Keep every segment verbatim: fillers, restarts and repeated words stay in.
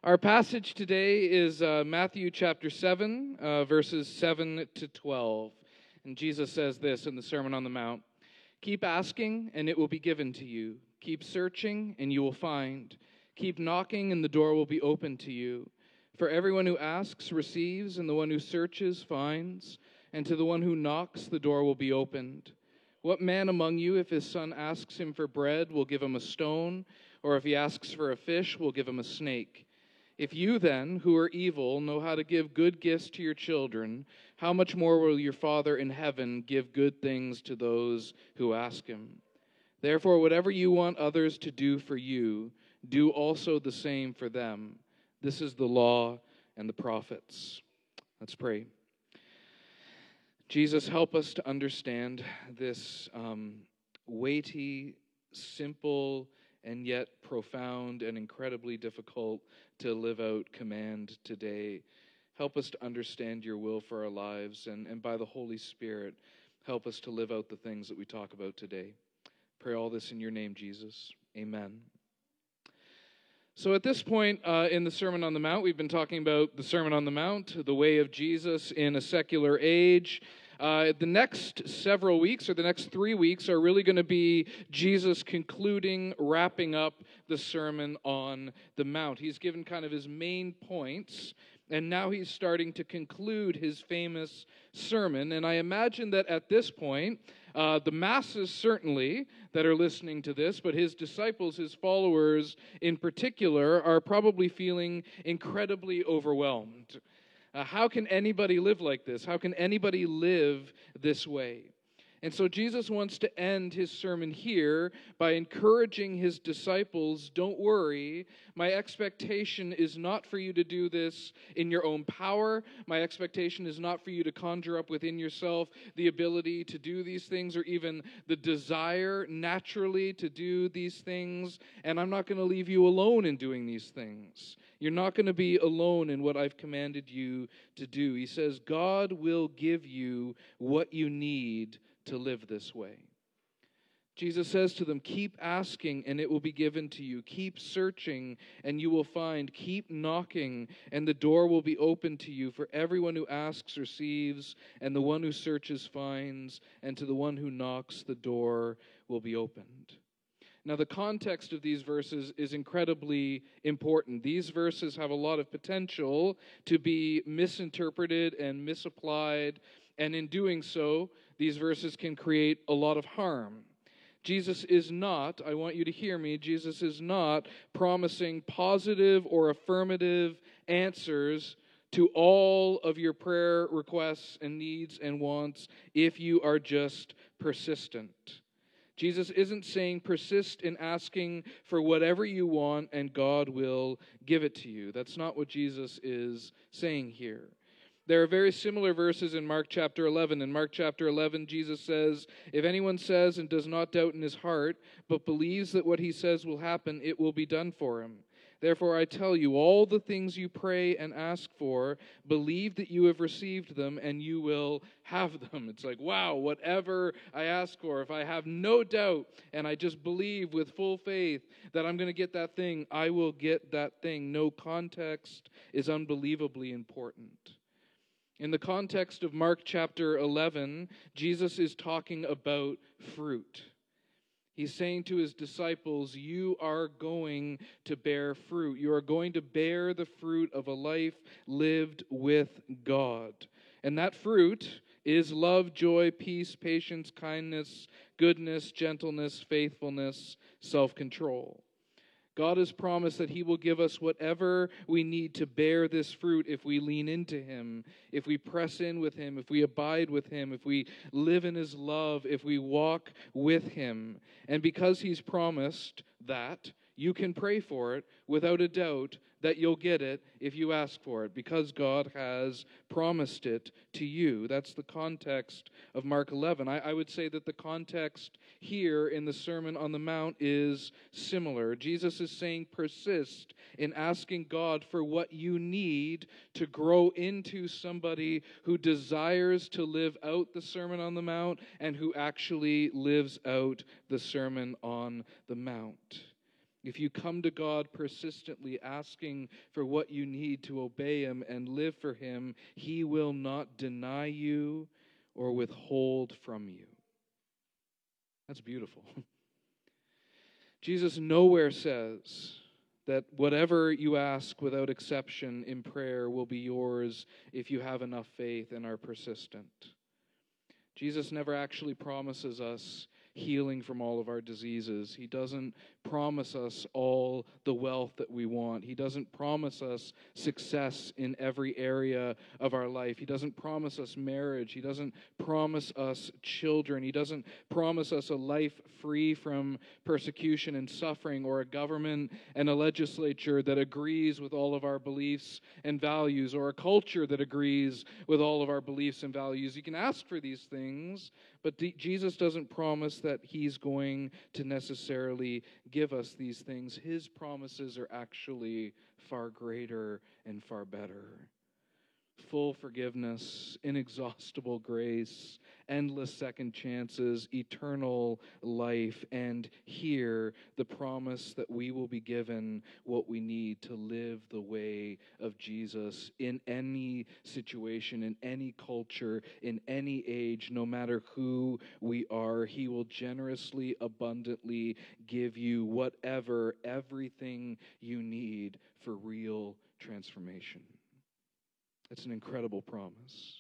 Our passage today is uh, Matthew chapter seven, uh, verses seven to twelve. And Jesus says this in the Sermon on the Mount: "Keep asking, and it will be given to you. Keep searching, and you will find. Keep knocking, and the door will be opened to you. For everyone who asks receives, and the one who searches finds, and to the one who knocks the door will be opened. What man among you, if his son asks him for bread, will give him a stone? Or if he asks for a fish, will give him a snake? If you then, who are evil, know how to give good gifts to your children, how much more will your Father in heaven give good things to those who ask him? Therefore, whatever you want others to do for you, do also the same for them. This is the law and the prophets." Let's pray. Jesus, help us to understand this um, weighty, simple, and yet profound and incredibly difficult to live out command today. Help us to understand your will for our lives, and, and by the Holy Spirit, help us to live out the things that we talk about today. Pray all this in your name, Jesus. Amen. So at this point uh, in the Sermon on the Mount, we've been talking about the Sermon on the Mount, the way of Jesus in a secular age. Uh, the next several weeks, or the next three weeks, are really going to be Jesus concluding, wrapping up the Sermon on the Mount. He's given kind of his main points, and now he's starting to conclude his famous sermon. And I imagine that at this point, uh, the masses certainly that are listening to this, but his disciples, his followers in particular, are probably feeling incredibly overwhelmed. Uh, how can anybody live like this? How can anybody live this way? And so Jesus wants to end his sermon here by encouraging his disciples, don't worry, my expectation is not for you to do this in your own power. My expectation is not for you to conjure up within yourself the ability to do these things or even the desire naturally to do these things. And I'm not going to leave you alone in doing these things. You're not going to be alone in what I've commanded you to do. He says, God will give you what you need to live this way. Jesus says to them, keep asking and it will be given to you. Keep searching and you will find. Keep knocking and the door will be opened to you. For everyone who asks receives, and the one who searches finds, and to the one who knocks the door will be opened. Now, the context of these verses is incredibly important. These verses have a lot of potential to be misinterpreted and misapplied, and in doing so, these verses can create a lot of harm. Jesus is not, I want you to hear me, Jesus is not promising positive or affirmative answers to all of your prayer requests and needs and wants if you are just persistent. Jesus isn't saying persist in asking for whatever you want and God will give it to you. That's not what Jesus is saying here. There are very similar verses in Mark chapter eleven. In Mark chapter eleven, Jesus says, if anyone says and does not doubt in his heart, but believes that what he says will happen, it will be done for him. Therefore, I tell you, all the things you pray and ask for, believe that you have received them and you will have them. It's like, wow, whatever I ask for, if I have no doubt and I just believe with full faith that I'm going to get that thing, I will get that thing. No context is unbelievably important. In the context of Mark chapter eleven, Jesus is talking about fruit. He's saying to his disciples, you are going to bear fruit. You are going to bear the fruit of a life lived with God. And that fruit is love, joy, peace, patience, kindness, goodness, gentleness, faithfulness, self-control. God has promised that he will give us whatever we need to bear this fruit if we lean into him, if we press in with him, if we abide with him, if we live in his love, if we walk with him. And because he's promised that, you can pray for it without a doubt that you'll get it if you ask for it, because God has promised it to you. That's the context of Mark eleven. I, I would say that the context here in the Sermon on the Mount is similar. Jesus is saying persist in asking God for what you need to grow into somebody who desires to live out the Sermon on the Mount and who actually lives out the Sermon on the Mount. If you come to God persistently asking for what you need to obey Him and live for Him, He will not deny you or withhold from you. That's beautiful. Jesus nowhere says that whatever you ask without exception in prayer will be yours if you have enough faith and are persistent. Jesus never actually promises us healing from all of our diseases. He doesn't promise us all the wealth that we want. He doesn't promise us success in every area of our life. He doesn't promise us marriage. He doesn't promise us children. He doesn't promise us a life free from persecution and suffering, or a government and a legislature that agrees with all of our beliefs and values, or a culture that agrees with all of our beliefs and values. You can ask for these things, but D- Jesus doesn't promise that He's going to necessarily give us these things. His promises are actually far greater and far better. Full forgiveness, inexhaustible grace, endless second chances, eternal life, and here the promise that we will be given what we need to live the way of Jesus in any situation, in any culture, in any age, no matter who we are. He will generously, abundantly give you whatever, everything you need for real transformation. It's an incredible promise.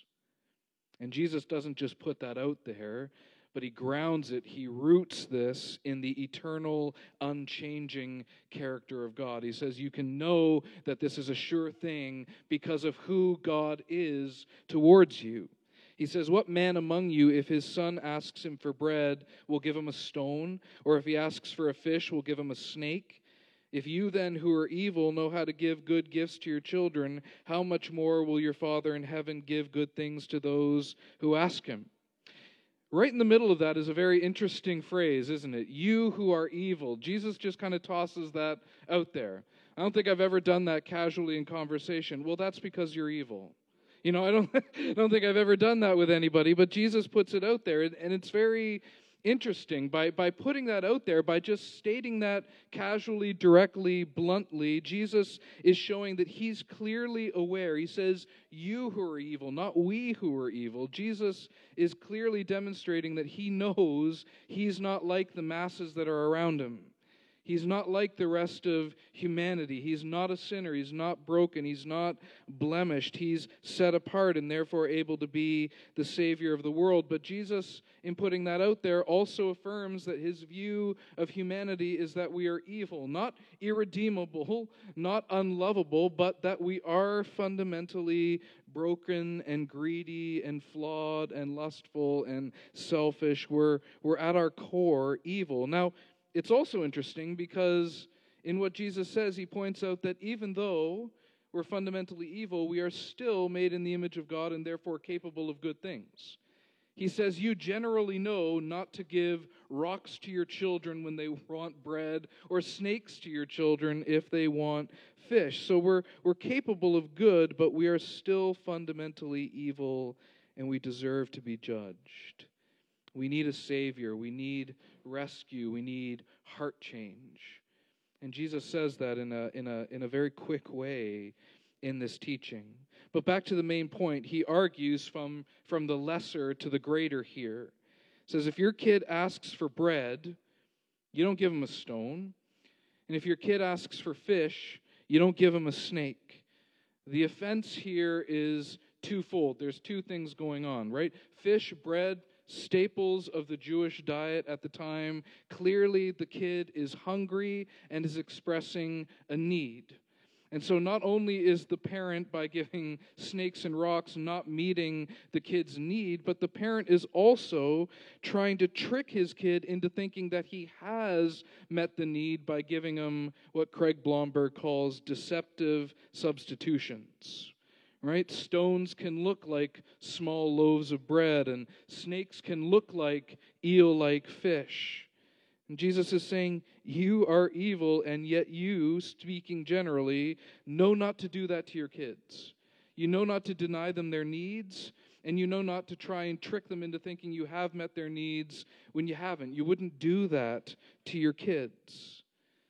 And Jesus doesn't just put that out there, but He grounds it, He roots this in the eternal, unchanging character of God. He says you can know that this is a sure thing because of who God is towards you. He says, what man among you, if his son asks him for bread, will give him a stone? Or if he asks for a fish, will give him a snake? If you then, who are evil, know how to give good gifts to your children, how much more will your Father in heaven give good things to those who ask Him? Right in the middle of that is a very interesting phrase, isn't it? You who are evil. Jesus just kind of tosses that out there. I don't think I've ever done that casually in conversation. Well, that's because you're evil. You know, I don't, I don't think I've ever done that with anybody, but Jesus puts it out there, and it's very interesting. By, by putting that out there, by just stating that casually, directly, bluntly, Jesus is showing that He's clearly aware. He says, you who are evil, not we who are evil. Jesus is clearly demonstrating that He knows He's not like the masses that are around Him. He's not like the rest of humanity. He's not a sinner. He's not broken. He's not blemished. He's set apart and therefore able to be the Savior of the world. But Jesus, in putting that out there, also affirms that His view of humanity is that we are evil, not irredeemable, not unlovable, but that we are fundamentally broken and greedy and flawed and lustful and selfish. We're, we're at our core evil. Now, it's also interesting because in what Jesus says, He points out that even though we're fundamentally evil, we are still made in the image of God and therefore capable of good things. He says, you generally know not to give rocks to your children when they want bread, or snakes to your children if they want fish. So we're, we're capable of good, but we are still fundamentally evil, and we deserve to be judged. We need a Savior. We need rescue. We need heart change. And Jesus says that in a in a in a very quick way in this teaching. But back to the main point, He argues from, from the lesser to the greater here. He says, if your kid asks for bread, you don't give him a stone. And if your kid asks for fish, you don't give him a snake. The offense here is twofold. There's two things going on, right? Fish, bread, staples of the Jewish diet at the time. Clearly, the kid is hungry and is expressing a need. And so not only is the parent, by giving snakes and rocks, not meeting the kid's need, but the parent is also trying to trick his kid into thinking that he has met the need by giving him what Craig Blomberg calls deceptive substitutions. Right? Stones can look like small loaves of bread, and snakes can look like eel-like fish. And Jesus is saying, you are evil, and yet you, speaking generally, know not to do that to your kids. You know not to deny them their needs, and you know not to try and trick them into thinking you have met their needs when you haven't. You wouldn't do that to your kids.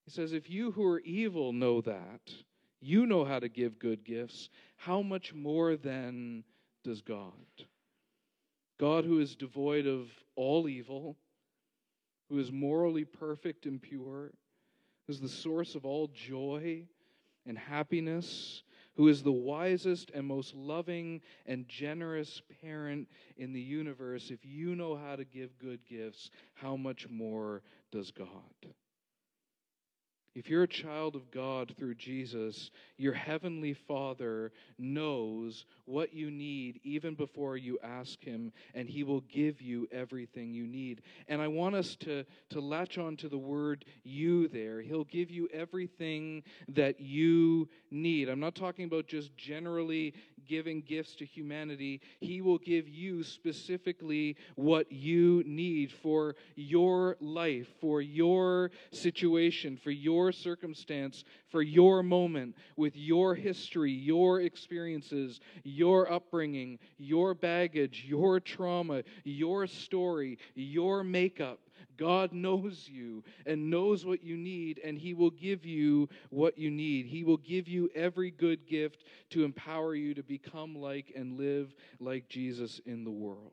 He says, if you who are evil know that, you know how to give good gifts, how much more then does God? God, who is devoid of all evil, who is morally perfect and pure, who is the source of all joy and happiness, who is the wisest and most loving and generous parent in the universe, if you know how to give good gifts, how much more does God? If you're a child of God through Jesus, your heavenly Father knows what you need even before you ask him, and he will give you everything you need. And I want us to, to latch on to the word you there. He'll give you everything that you need. I'm not talking about just generally giving gifts to humanity. He will give you specifically what you need for your life, for your situation, for your circumstance, for your moment, with your history, your experiences, your upbringing, your baggage, your trauma, your story, your makeup. God knows you and knows what you need, and he will give you what you need. He will give you every good gift to empower you to become like and live like Jesus in the world.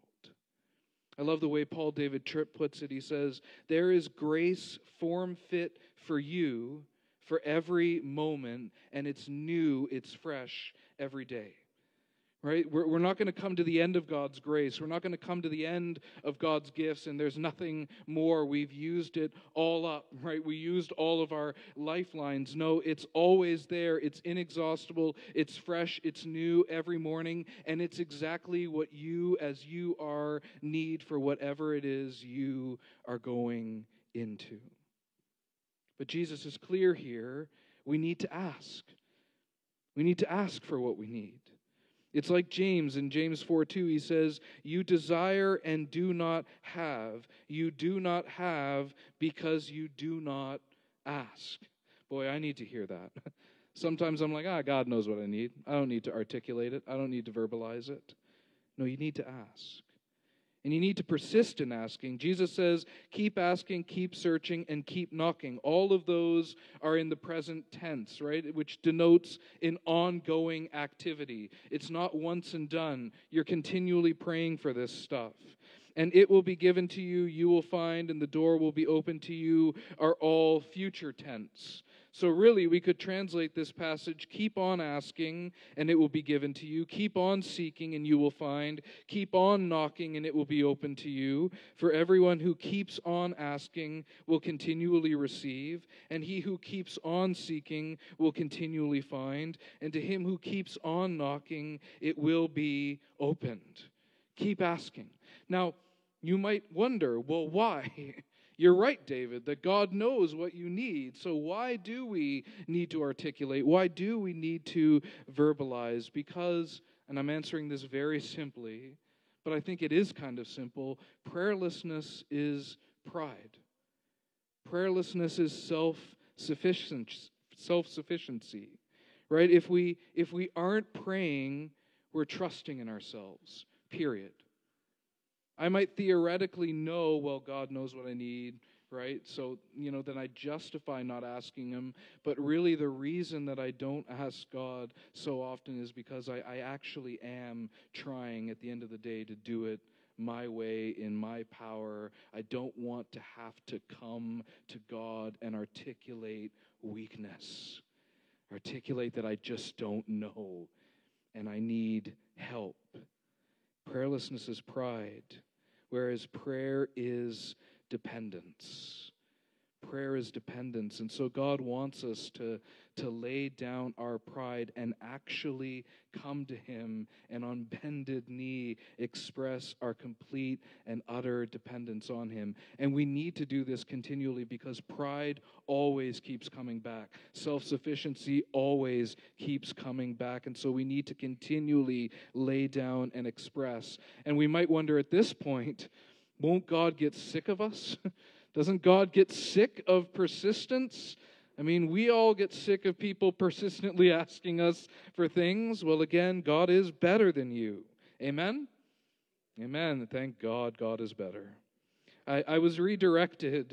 I love the way Paul David Tripp puts it. He says, there is grace form fit for you for every moment, and it's new, it's fresh every day. Right? We're, we're not going to come to the end of God's grace. We're not going to come to the end of God's gifts, and there's nothing more. We've used it all up, right? We used all of our lifelines. No, it's always there. It's inexhaustible. It's fresh. It's new every morning, and it's exactly what you, as you are, need for whatever it is you are going into. But Jesus is clear here. We need to ask. We need to ask for what we need. It's like James in James four two. He says, you desire and do not have. You do not have because you do not ask. Boy, I need to hear that. Sometimes I'm like, ah, God knows what I need. I don't need to articulate it. I don't need to verbalize it. No, you need to ask. And you need to persist in asking. Jesus says, keep asking, keep searching, and keep knocking. All of those are in the present tense, right? Which denotes an ongoing activity. It's not once and done. You're continually praying for this stuff. And it will be given to you, you will find, and the door will be open to you, are all future tense. So really, we could translate this passage, keep on asking, and it will be given to you. Keep on seeking, and you will find. Keep on knocking, and it will be open to you. For everyone who keeps on asking will continually receive, and he who keeps on seeking will continually find. And to him who keeps on knocking, it will be opened. Keep asking. Now, you might wonder, well, why? You're right, David, that God knows what you need. So why do we need to articulate? Why do we need to verbalize? Because, and I'm answering this very simply, but I think it is kind of simple, prayerlessness is pride. Prayerlessness is self-sufficiency, self-sufficiency, right? If we, if we aren't praying, we're trusting in ourselves, period. I might theoretically know, well, God knows what I need, right? So, you know, then I justify not asking him. But really the reason that I don't ask God so often is because I, I actually am trying at the end of the day to do it my way, in my power. I don't want to have to come to God and articulate weakness. Articulate that I just don't know and I need help. Prayerlessness is pride, whereas prayer is dependence. Prayer is dependence. And so God wants us to, to lay down our pride and actually come to him and on bended knee express our complete and utter dependence on him. And we need to do this continually because pride always keeps coming back. Self-sufficiency always keeps coming back. And so we need to continually lay down and express. And we might wonder at this point, won't God get sick of us? Doesn't God get sick of persistence? I mean, we all get sick of people persistently asking us for things. Well, again, God is better than you. Amen? Amen. Thank God, God is better. I, I was redirected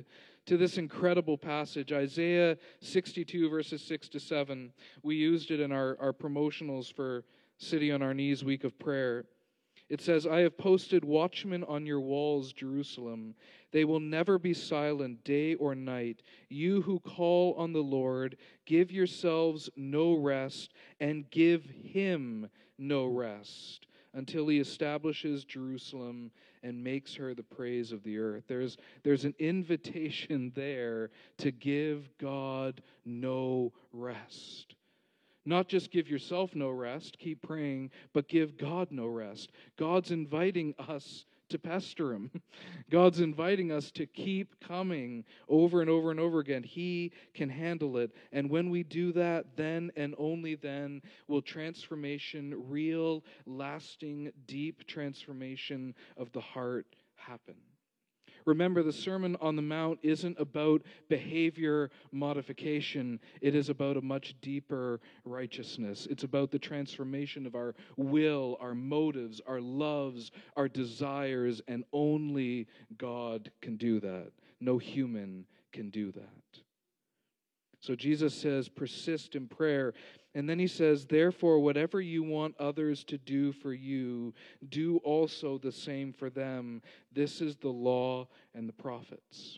to this incredible passage, Isaiah sixty-two, verses six to seven. We used it in our, our promotionals for City on Our Knees Week of Prayer. It says, I have posted watchmen on your walls, Jerusalem. They will never be silent day or night. You who call on the Lord, give yourselves no rest, and give him no rest, until he establishes Jerusalem and makes her the praise of the earth. There's, there's an invitation there to give God no rest. Not just give yourself no rest, keep praying, but give God no rest. God's inviting us to pester him. God's inviting us to keep coming over and over and over again. He can handle it. And when we do that, then and only then will transformation, real, lasting, deep transformation of the heart happen. Remember, the Sermon on the Mount isn't about behavior modification. It is about a much deeper righteousness. It's about the transformation of our will, our motives, our loves, our desires, and only God can do that. No human can do that. So Jesus says, persist in prayer. And then he says, therefore, whatever you want others to do for you, do also the same for them. This is the law and the prophets.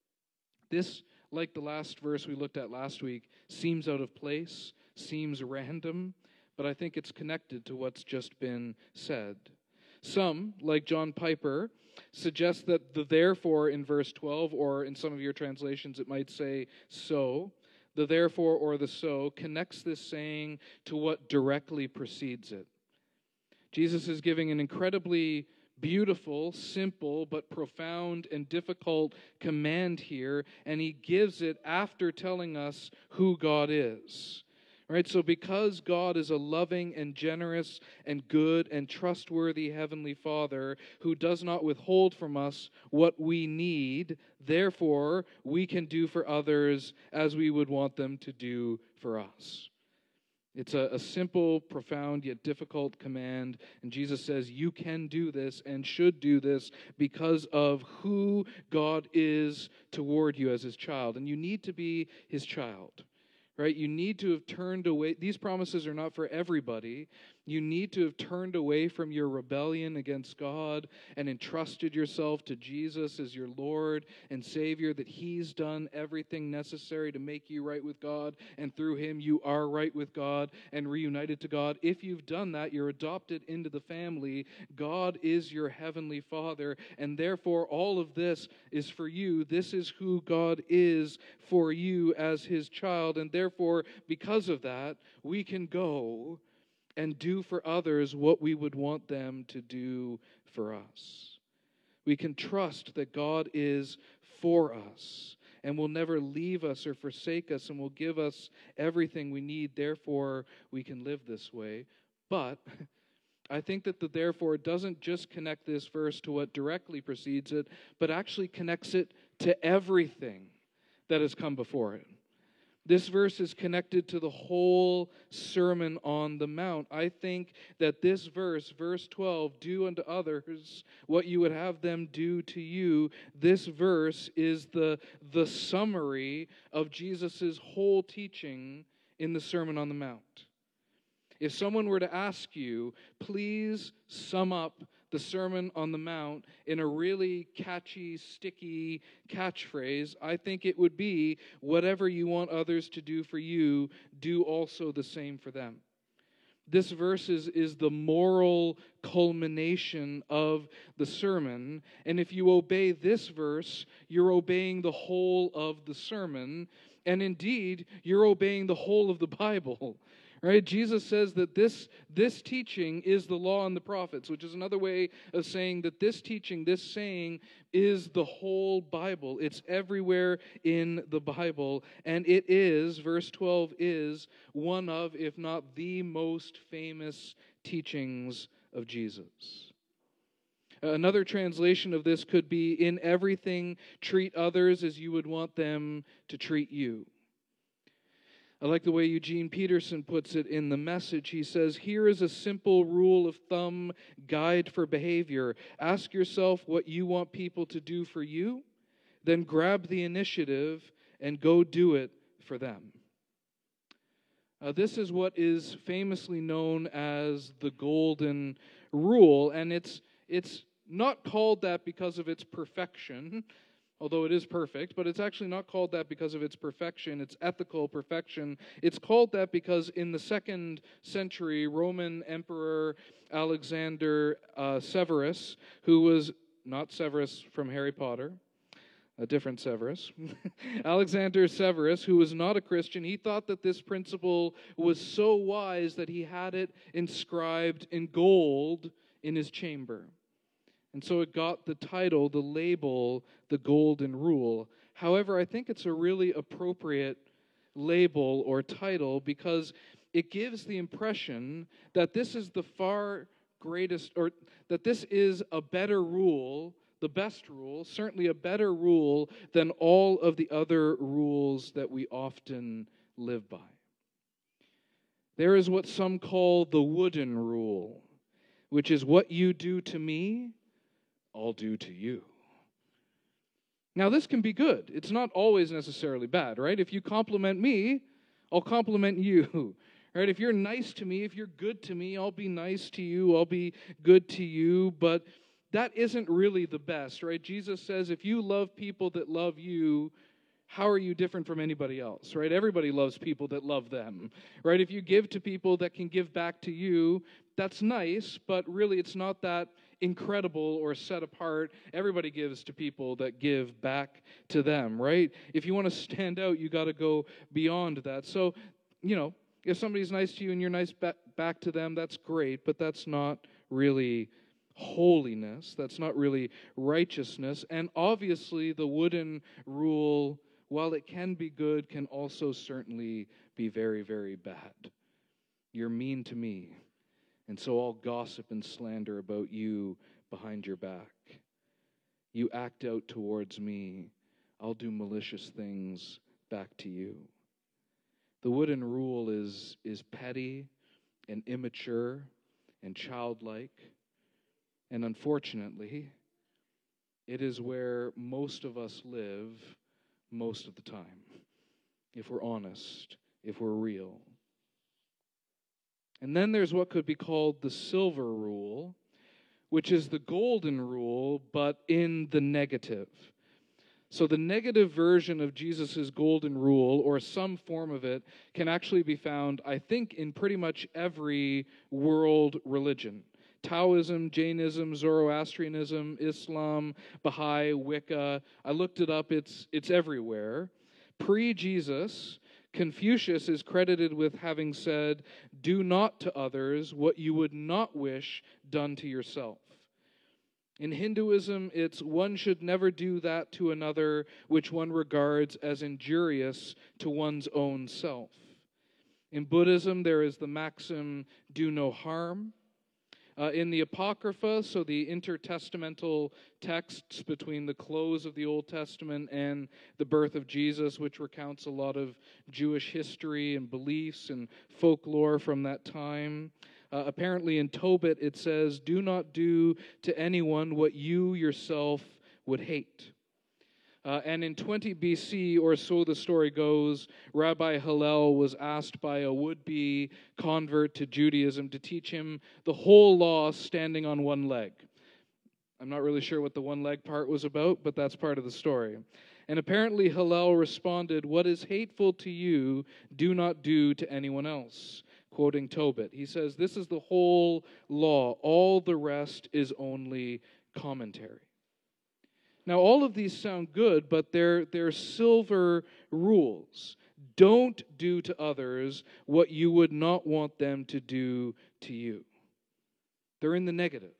This, like the last verse we looked at last week, seems out of place, seems random, but I think it's connected to what's just been said. Some, like John Piper, suggest that the therefore in verse twelve, or in some of your translations it might say so, the therefore or the so connects this saying to what directly precedes it. Jesus is giving an incredibly beautiful, simple, but profound and difficult command here, and he gives it after telling us who God is. Right? So because God is a loving and generous and good and trustworthy Heavenly Father who does not withhold from us what we need, therefore we can do for others as we would want them to do for us. It's a, a simple, profound, yet difficult command, and Jesus says you can do this and should do this because of who God is toward you as his child, and you need to be his child. Right? You need to have turned away. These promises are not for everybody. You need to have turned away from your rebellion against God and entrusted yourself to Jesus as your Lord and Savior, that he's done everything necessary to make you right with God, and through him you are right with God and reunited to God. If you've done that, you're adopted into the family. God is your Heavenly Father, and therefore all of this is for you. This is who God is for you as his child, and therefore, because of that, we can go and do for others what we would want them to do for us. We can trust that God is for us and will never leave us or forsake us and will give us everything we need. Therefore, we can live this way. But I think that the therefore doesn't just connect this verse to what directly precedes it, but actually connects it to everything that has come before it. This verse is connected to the whole Sermon on the Mount. I think that this verse, verse twelve, do unto others what you would have them do to you, this verse is the, the summary of Jesus' whole teaching in the Sermon on the Mount. If someone were to ask you, please sum up the Sermon on the Mount in a really catchy, sticky catchphrase, I think it would be, whatever you want others to do for you, do also the same for them. This verse is, is the moral culmination of the sermon, and if you obey this verse, you're obeying the whole of the sermon, and indeed, you're obeying the whole of the Bible. Right? Jesus says that this, this teaching is the law and the prophets, which is another way of saying that this teaching, this saying, is the whole Bible. It's everywhere in the Bible, and it is, verse twelve is, one of, if not the most famous teachings of Jesus. Another translation of this could be, in everything, treat others as you would want them to treat you. I like the way Eugene Peterson puts it in The Message. He says, here is a simple rule of thumb guide for behavior. Ask yourself what you want people to do for you. then grab the initiative and go do it for them. Uh, this is what is famously known as the Golden Rule, and it's it's not called that because of its perfection, although it is perfect, but it's actually not called that because of its perfection, its ethical perfection. It's called that because in the second century, Roman Emperor Alexander uh, Severus, who was not Severus from Harry Potter, a different Severus, Alexander Severus, who was not a Christian, he thought that this principle was so wise that he had it inscribed in gold in his chamber. And so it got the title, the label, the Golden Rule. However, I think it's a really appropriate label or title because it gives the impression that this is the far greatest, or that this is a better rule, the best rule, certainly a better rule than all of the other rules that we often live by. There is what some call the wooden rule, which is what you do to me, I'll do to you. Now, this can be good. It's not always necessarily bad, right? If you compliment me, I'll compliment you. Right? If you're nice to me, if you're good to me, I'll be nice to you, I'll be good to you, but that isn't really the best, right? Jesus says, if you love people that love you, how are you different from anybody else, right? Everybody loves people that love them, right? If you give to people that can give back to you, that's nice, but really it's not that incredible or set apart. Everybody gives to people that give back to them, right? If you want to stand out, you got to go beyond that. So, you know, if somebody's nice to you and you're nice ba- back to them, that's great, but that's not really holiness. That's not really righteousness. And obviously, the wooden rule, while it can be good, can also certainly be very, very bad. You're mean to me, and so I'll gossip and slander about you behind your back. You act out towards me, I'll do malicious things back to you. The wooden rule is, is petty and immature and childlike. And unfortunately, it is where most of us live most of the time, if we're honest, if we're real. And then there's what could be called the silver rule, which is the golden rule, but in the negative. So the negative version of Jesus' golden rule, or some form of it, can actually be found, I think, in pretty much every world religion. Taoism, Jainism, Zoroastrianism, Islam, Baha'i, Wicca. I looked it up, it's, it's everywhere. Pre-Jesus, Confucius is credited with having said, "Do not to others what you would not wish done to yourself." In Hinduism, it's one should never do that to another which one regards as injurious to one's own self. In Buddhism, there is the maxim, do no harm. Uh, in the Apocrypha, so the intertestamental texts between the close of the Old Testament and the birth of Jesus, which recounts a lot of Jewish history and beliefs and folklore from that time. Uh, apparently in Tobit it says, do not do to anyone what you yourself would hate. Uh, and in twenty B C, or so the story goes, Rabbi Hillel was asked by a would-be convert to Judaism to teach him the whole law standing on one leg. I'm not really sure what the one leg part was about, but that's part of the story. And apparently Hillel responded, what is hateful to you, do not do to anyone else. Quoting Tobit, he says, this is the whole law. All the rest is only commentary. Now, all of these sound good, but they're, they're silver rules. Don't do to others what you would not want them to do to you. They're in the negative.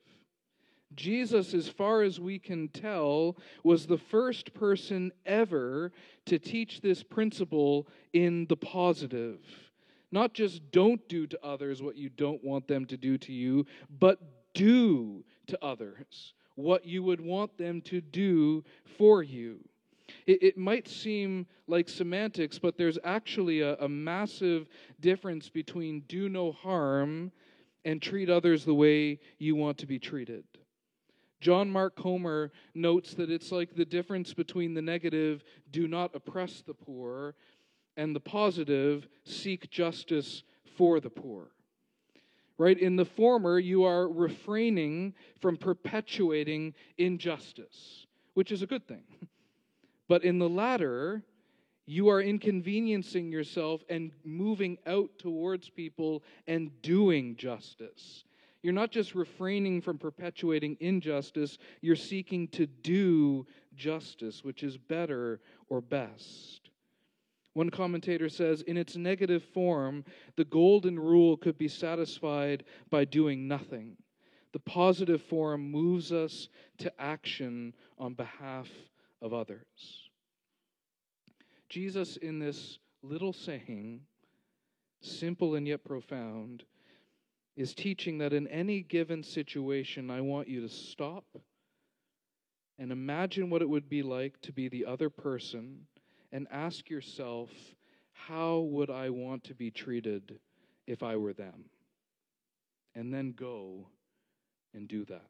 Jesus, as far as we can tell, was the first person ever to teach this principle in the positive. Not just don't do to others what you don't want them to do to you, but do to others what you would want them to do for you. It, it might seem like semantics, but there's actually a, a massive difference between do no harm and treat others the way you want to be treated. John Mark Comer notes that it's like the difference between the negative, do not oppress the poor, and the positive, seek justice for the poor. Right? In the former, you are refraining from perpetuating injustice, which is a good thing. But in the latter, you are inconveniencing yourself and moving out towards people and doing justice. You're not just refraining from perpetuating injustice, you're seeking to do justice, which is better or best. One commentator says, in its negative form, the golden rule could be satisfied by doing nothing. The positive form moves us to action on behalf of others. Jesus, in this little saying, simple and yet profound, is teaching that in any given situation, I want you to stop and imagine what it would be like to be the other person and ask yourself, how would I want to be treated if I were them? And then go and do that.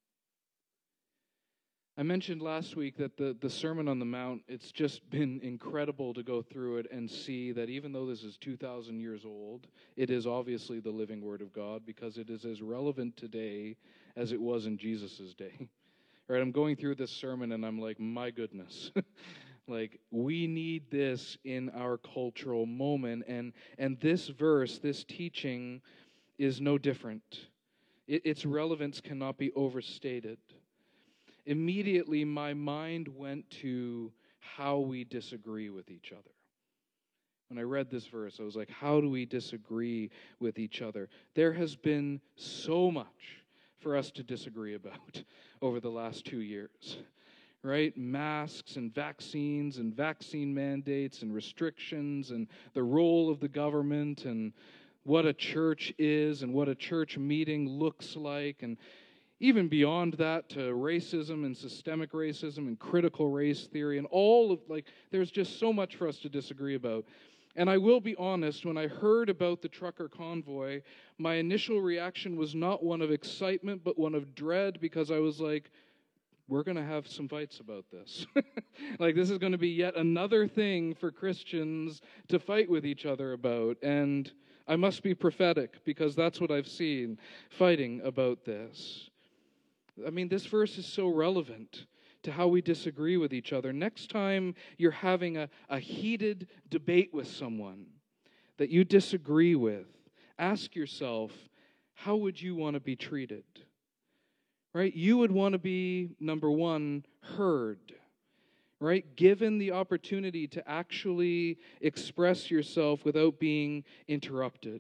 I mentioned last week that the, the Sermon on the Mount, it's just been incredible to go through it and see that even though this is two thousand years old, it is obviously the living Word of God because it is as relevant today as it was in Jesus' day. Right? I'm going through this sermon and I'm like, my goodness. Like, we need this in our cultural moment. And, and this verse, this teaching is no different. It, its relevance cannot be overstated. Immediately, my mind went to how we disagree with each other. When I read this verse, I was like, how do we disagree with each other? There has been so much for us to disagree about over the last two years, right? Masks and vaccines and vaccine mandates and restrictions and the role of the government and what a church is and what a church meeting looks like, and even beyond that to racism and systemic racism and critical race theory and all of, like, there's just so much for us to disagree about. And I will be honest, when I heard about the trucker convoy, my initial reaction was not one of excitement, but one of dread, because I was like, we're going to have some fights about this. Like, this is going to be yet another thing for Christians to fight with each other about. And I must be prophetic, because that's what I've seen, fighting about this. I mean, this verse is so relevant to how we disagree with each other. Next time you're having a, a heated debate with someone that you disagree with, ask yourself, how would you want to be treated? Right? You would want to be, number one, heard. Right? Given the opportunity to actually express yourself without being interrupted.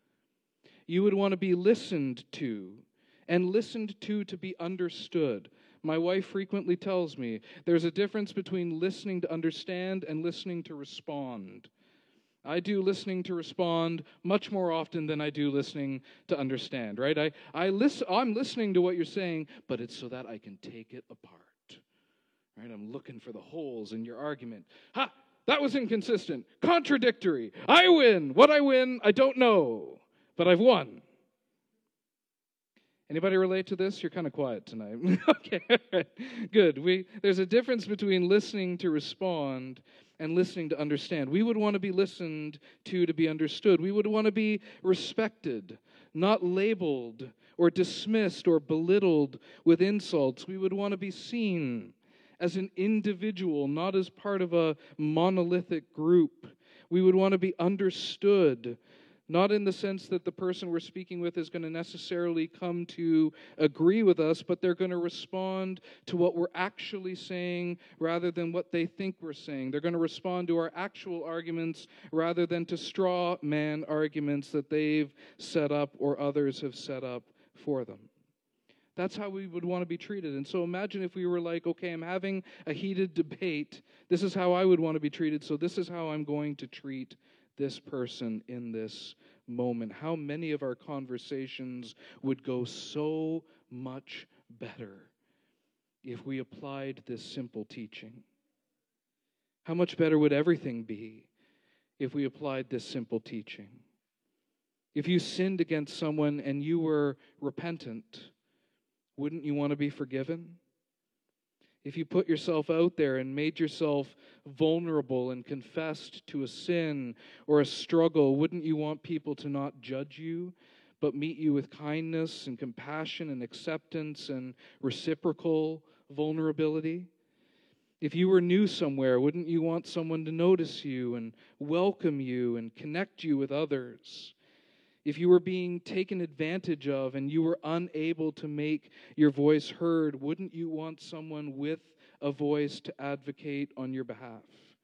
You would want to be listened to. And listened to to be understood. My wife frequently tells me there's a difference between listening to understand and listening to respond. I do listening to respond much more often than I do listening to understand, right? I, I listen, I'm listening to what you're saying, but it's so that I can take it apart. Right? I'm looking for the holes in your argument. Ha! That was inconsistent. Contradictory. I win. What I win, I don't know. But I've won. Anybody relate to this? You're kind of quiet tonight. Okay, good. We, there's a difference between listening to respond and listening to understand. We would want to be listened to to be understood. We would want to be respected, not labeled or dismissed or belittled with insults. We would want to be seen as an individual, not as part of a monolithic group. We would want to be understood, not in the sense that the person we're speaking with is going to necessarily come to agree with us, but they're going to respond to what we're actually saying rather than what they think we're saying. They're going to respond to our actual arguments rather than to straw man arguments that they've set up or others have set up for them. That's how we would want to be treated. And so imagine if we were like, okay, I'm having a heated debate. This is how I would want to be treated, so this is how I'm going to treat this person in this moment. How many of our conversations would go so much better if we applied this simple teaching? How much better would everything be if we applied this simple teaching? If you sinned against someone and you were repentant, wouldn't you want to be forgiven? If you put yourself out there and made yourself vulnerable and confessed to a sin or a struggle, wouldn't you want people to not judge you, but meet you with kindness and compassion and acceptance and reciprocal vulnerability? If you were new somewhere, wouldn't you want someone to notice you and welcome you and connect you with others? If you were being taken advantage of and you were unable to make your voice heard, wouldn't you want someone with a voice to advocate on your behalf?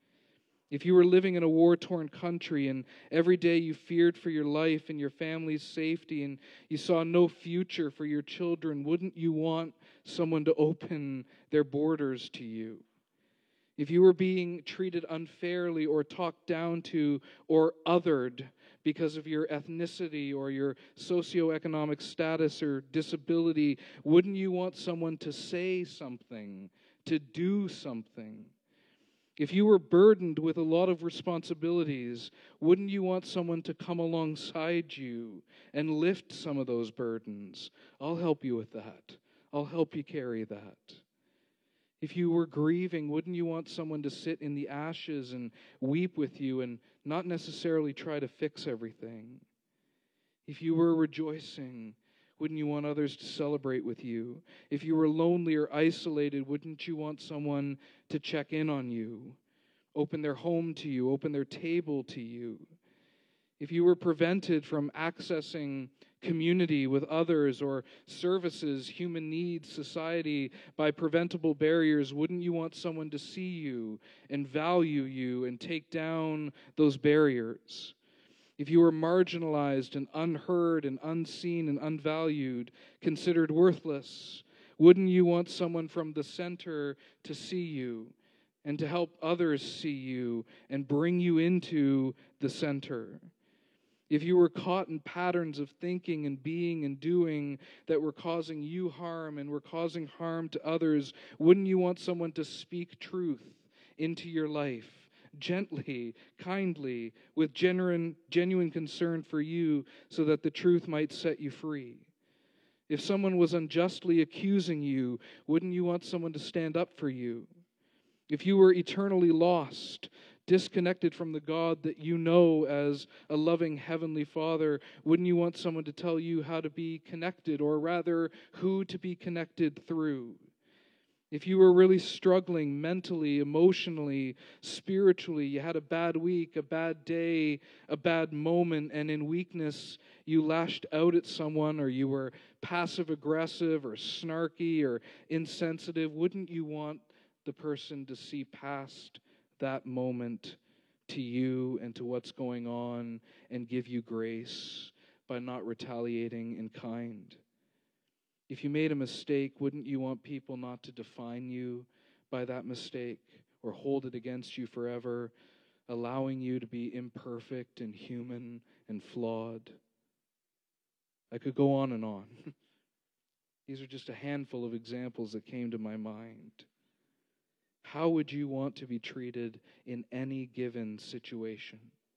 If you were living in a war-torn country and every day you feared for your life and your family's safety and you saw no future for your children, wouldn't you want someone to open their borders to you? If you were being treated unfairly or talked down to or othered because of your ethnicity or your socioeconomic status or disability, wouldn't you want someone to say something, to do something? If you were burdened with a lot of responsibilities, wouldn't you want someone to come alongside you and lift some of those burdens? I'll help you with that. I'll help you carry that. If you were grieving, wouldn't you want someone to sit in the ashes and weep with you and not necessarily try to fix everything? If you were rejoicing, wouldn't you want others to celebrate with you? If you were lonely or isolated, wouldn't you want someone to check in on you, open their home to you, open their table to you? If you were prevented from accessing community with others or services, human needs, society by preventable barriers, wouldn't you want someone to see you and value you and take down those barriers? If you were marginalized and unheard and unseen and unvalued, considered worthless, wouldn't you want someone from the center to see you and to help others see you and bring you into the center? If you were caught in patterns of thinking and being and doing that were causing you harm and were causing harm to others, wouldn't you want someone to speak truth into your life, gently, kindly, with genuine, genuine concern for you so that the truth might set you free? If someone was unjustly accusing you, wouldn't you want someone to stand up for you? If you were eternally lost, disconnected from the God that you know as a loving Heavenly Father, wouldn't you want someone to tell you how to be connected, or rather, who to be connected through? If you were really struggling mentally, emotionally, spiritually, you had a bad week, a bad day, a bad moment, and in weakness you lashed out at someone, or you were passive-aggressive or snarky or insensitive, wouldn't you want the person to see past that moment to you and to what's going on and give you grace by not retaliating in kind? If you made a mistake, wouldn't you want people not to define you by that mistake or hold it against you forever, allowing you to be imperfect and human and flawed? I could go on and on. These are just a handful of examples that came to my mind. How would you want to be treated in any given situation?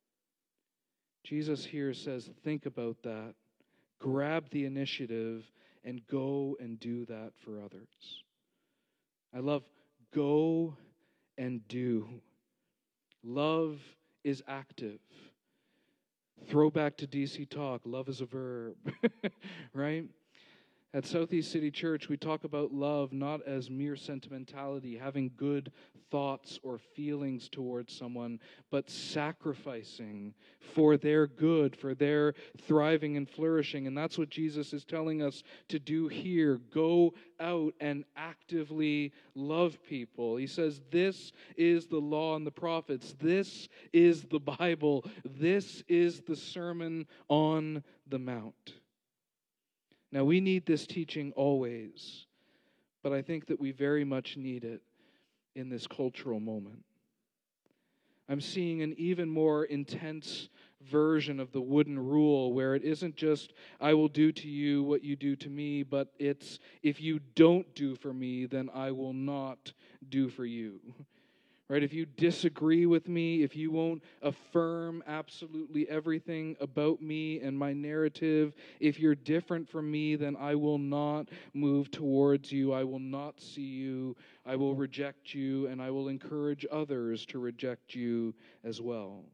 Jesus here says, think about that, grab the initiative, and go and do that for others. I love go and do. Love is active. Throwback to D C Talk, love is a verb, right? At Southeast City Church, we talk about love not as mere sentimentality, having good thoughts or feelings towards someone, but sacrificing for their good, for their thriving and flourishing. And that's what Jesus is telling us to do here. Go out and actively love people. He says, this is the law and the prophets. This is the Bible. This is the Sermon on the Mount. Now, we need this teaching always, but I think that we very much need it in this cultural moment. I'm seeing an even more intense version of the wooden rule where it isn't just, I will do to you what you do to me, but it's, if you don't do for me, then I will not do for you. Right? If you disagree with me, if you won't affirm absolutely everything about me and my narrative, if you're different from me, then I will not move towards you. I will not see you. I will reject you, and I will encourage others to reject you as well.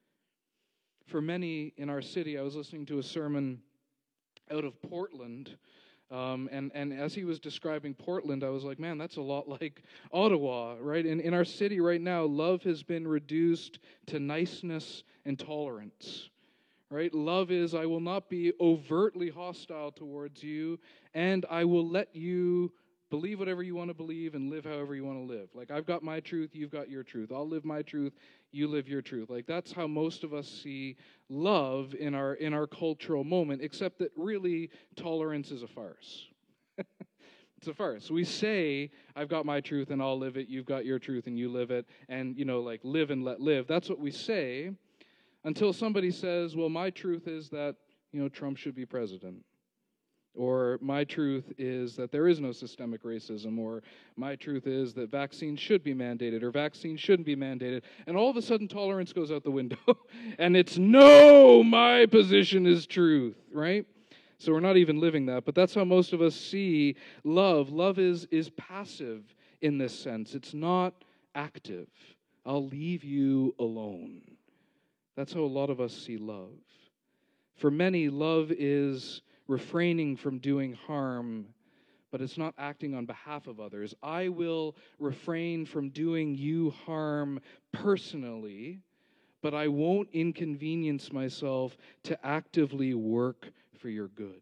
For many in our city, I was listening to a sermon out of Portland. Um, and, and as he was describing Portland, I was like, man, that's a lot like Ottawa, right? In, in our city right now, love has been reduced to niceness and tolerance, right? Love is, I will not be overtly hostile towards you, and I will let you believe whatever you want to believe and live however you want to live. Like, I've got my truth, you've got your truth. I'll live my truth, you live your truth. Like, that's how most of us see love in our in our cultural moment, except that really tolerance is a farce. It's a farce. We say, I've got my truth and I'll live it, you've got your truth and you live it, and, you know, like, live and let live. That's what we say until somebody says, well, my truth is that, you know, Trump should be president. Or my truth is that there is no systemic racism, or my truth is that vaccines should be mandated, or vaccines shouldn't be mandated. And all of a sudden, tolerance goes out the window. And it's, no, my position is truth, right? So we're not even living that. But that's how most of us see love. Love is, is passive in this sense. It's not active. I'll leave you alone. That's how a lot of us see love. For many, love is refraining from doing harm, but it's not acting on behalf of others. I will refrain from doing you harm personally, but I won't inconvenience myself to actively work for your good.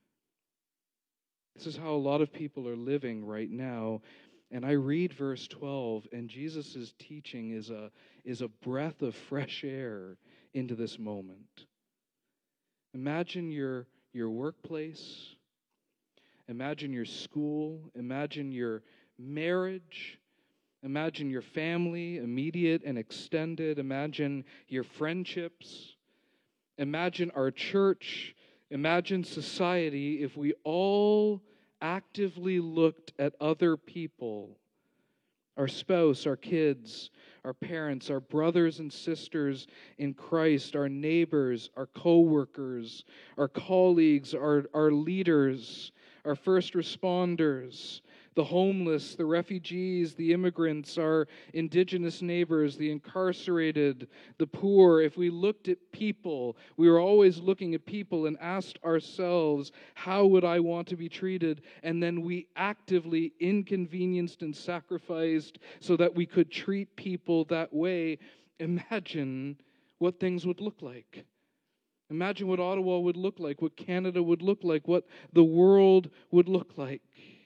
This is how a lot of people are living right now. And I read verse twelve, and Jesus' teaching is a, is a breath of fresh air into this moment. Imagine your your workplace, imagine your school, imagine your marriage, imagine your family, immediate and extended, imagine your friendships, imagine our church, imagine society if we all actively looked at other people, our spouse, our kids, our parents, our brothers and sisters in Christ, our neighbors, our co-workers, our colleagues, our, our leaders, our first responders, the homeless, the refugees, the immigrants, our indigenous neighbors, the incarcerated, the poor. If we looked at people, we were always looking at people and asked ourselves, how would I want to be treated? And then we actively inconvenienced and sacrificed so that we could treat people that way. Imagine what things would look like. Imagine what Ottawa would look like, what Canada would look like, what the world would look like.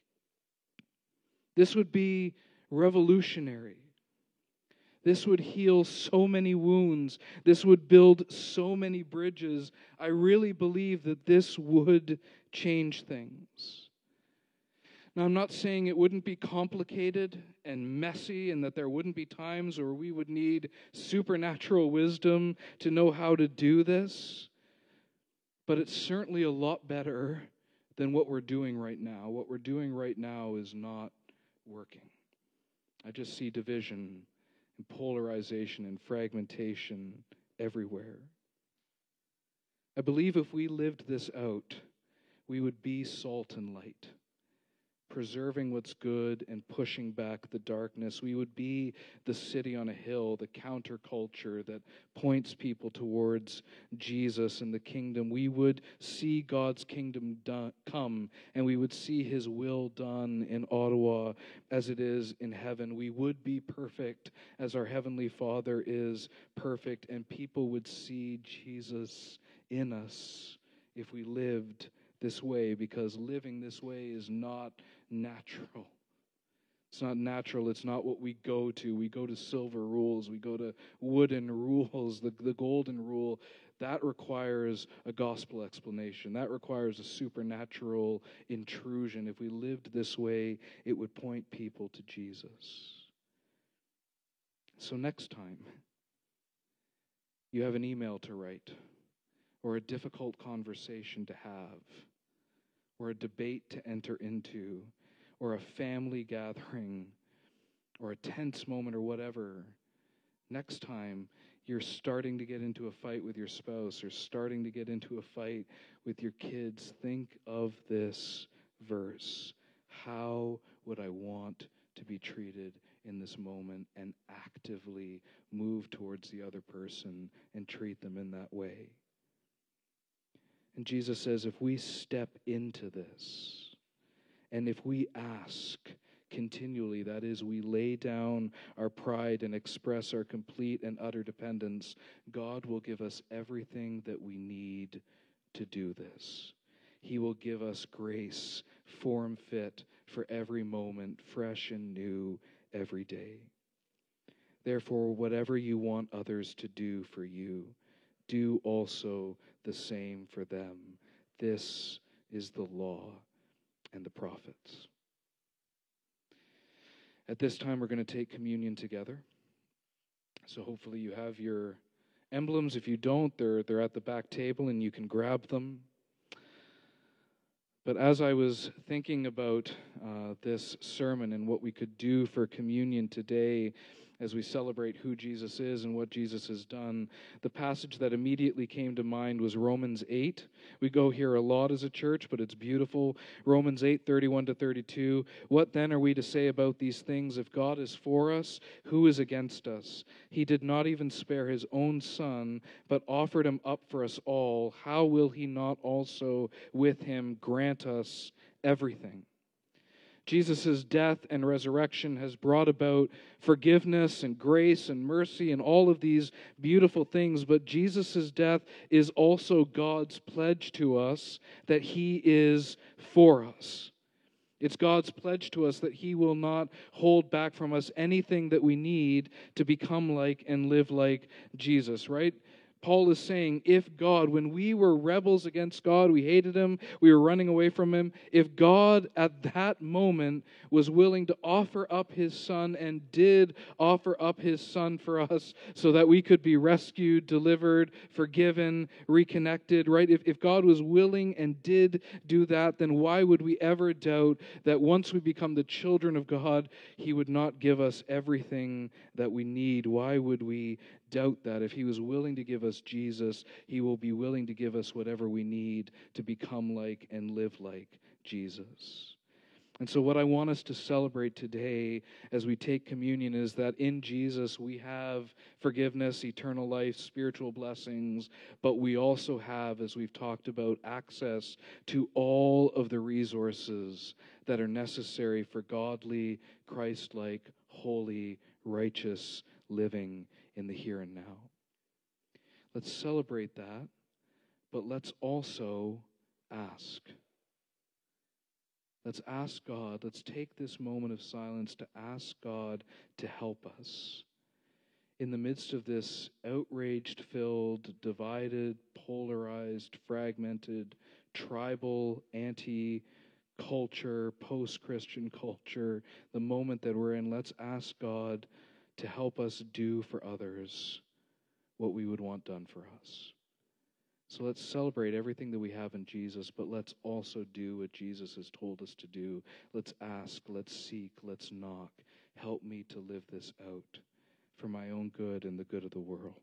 This would be revolutionary. This would heal so many wounds. This would build so many bridges. I really believe that this would change things. Now, I'm not saying it wouldn't be complicated and messy and that there wouldn't be times where we would need supernatural wisdom to know how to do this. But it's certainly a lot better than what we're doing right now. What we're doing right now is not working. I just see division and polarization and fragmentation everywhere. I believe if we lived this out, we would be salt and light, preserving what's good and pushing back the darkness. We would be the city on a hill, the counterculture that points people towards Jesus and the kingdom. We would see God's kingdom done, come, and we would see His will done in Ottawa as it is in heaven. We would be perfect as our Heavenly Father is perfect, and people would see Jesus in us if we lived this way, because living this way is not natural. It's not natural. It's not what we go to. We go to silver rules. We go to wooden rules. The, the golden rule, that requires a gospel explanation. That requires a supernatural intrusion. If we lived this way, it would point people to Jesus. So next time you have an email to write, or a difficult conversation to have, or a debate to enter into, or a family gathering or a tense moment or whatever, next time you're starting to get into a fight with your spouse or starting to get into a fight with your kids, think of this verse. How would I want to be treated in this moment, and actively move towards the other person and treat them in that way? And Jesus says, if we step into this, and if we ask continually, that is, we lay down our pride and express our complete and utter dependence, God will give us everything that we need to do this. He will give us grace, form fit for every moment, fresh and new every day. Therefore, whatever you want others to do for you, do also the same for them. This is the law and the prophets. At this time, we're going to take communion together. So hopefully you have your emblems. If you don't, they're, they're at the back table and you can grab them. But as I was thinking about uh, this sermon and what we could do for communion today, as we celebrate who Jesus is and what Jesus has done, the passage that immediately came to mind was Romans eight. We go here a lot as a church, but it's beautiful. Romans eight, thirty-one to thirty-two. What then are we to say about these things? If God is for us, who is against us? He did not even spare his own son, but offered him up for us all. How will he not also with him grant us everything? Jesus' death and resurrection has brought about forgiveness and grace and mercy and all of these beautiful things, but Jesus' death is also God's pledge to us that he is for us. It's God's pledge to us that he will not hold back from us anything that we need to become like and live like Jesus, right? Paul is saying, if God, when we were rebels against God, we hated him, we were running away from him, if God at that moment was willing to offer up his son and did offer up his son for us so that we could be rescued, delivered, forgiven, reconnected, right? If, if God was willing and did do that, then why would we ever doubt that once we become the children of God, he would not give us everything that we need? Why would we doubt that? If he was willing to give us Jesus, he will be willing to give us whatever we need to become like and live like Jesus. And so what I want us to celebrate today as we take communion is that in Jesus we have forgiveness, eternal life, spiritual blessings, but we also have, as we've talked about, access to all of the resources that are necessary for godly, Christ-like, holy, righteous living in the here and now. Let's celebrate that, but let's also ask. Let's ask God, let's take this moment of silence to ask God to help us. In the midst of this outraged-filled, divided, polarized, fragmented, tribal, anti-culture, post-Christian culture, the moment that we're in, let's ask God to help us do for others what we would want done for us. So let's celebrate everything that we have in Jesus, but let's also do what Jesus has told us to do. Let's ask, let's seek, let's knock. Help me to live this out for my own good and the good of the world.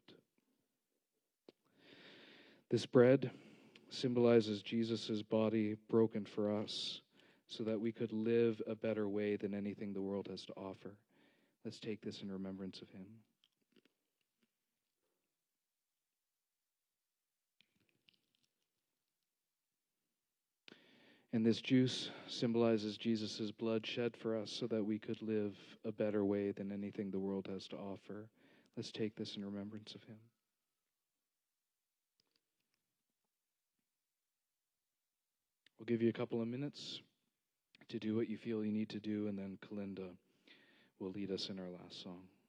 This bread symbolizes Jesus' body broken for us so that we could live a better way than anything the world has to offer. Let's take this in remembrance of him. And this juice symbolizes Jesus' blood shed for us so that we could live a better way than anything the world has to offer. Let's take this in remembrance of him. We'll give you a couple of minutes to do what you feel you need to do, and then Kalinda will lead us in our last song.